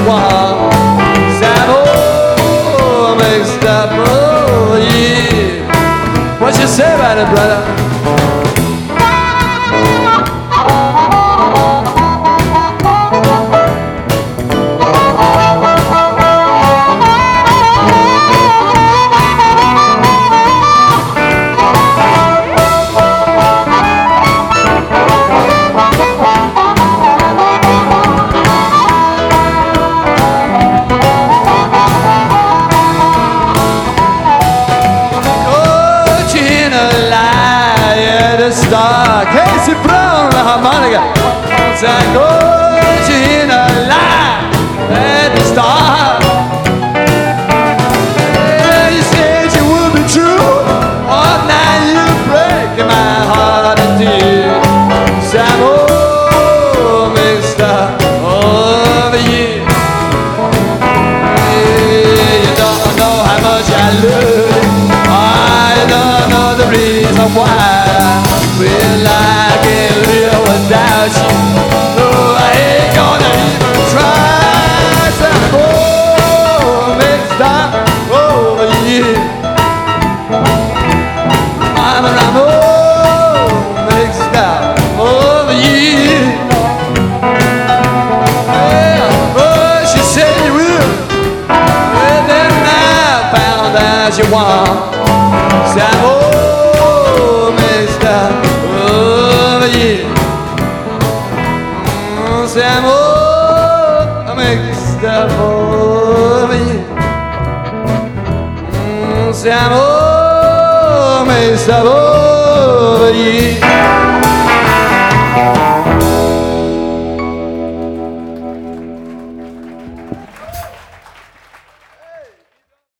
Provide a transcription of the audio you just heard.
want. Siamo mixed up, oh yeah. What you say about it, brother? Casey Brown, la harmonica. I go in a line at the start. Yeah, you said you would be true. Oh, now you break my heart in tears. I'm all mixed up over you. Yeah, you don't know how much I love you. Oh, you don't know the reason why. Well, I can't live without you. No, I ain't gonna even try. So I'm mixed up over you. I'm all mixed up over you. Yeah, oh, she said you will. Well, then I found out you want. So I'm all mixed up. Siamo mixed up over you. Siamo mixed up over you.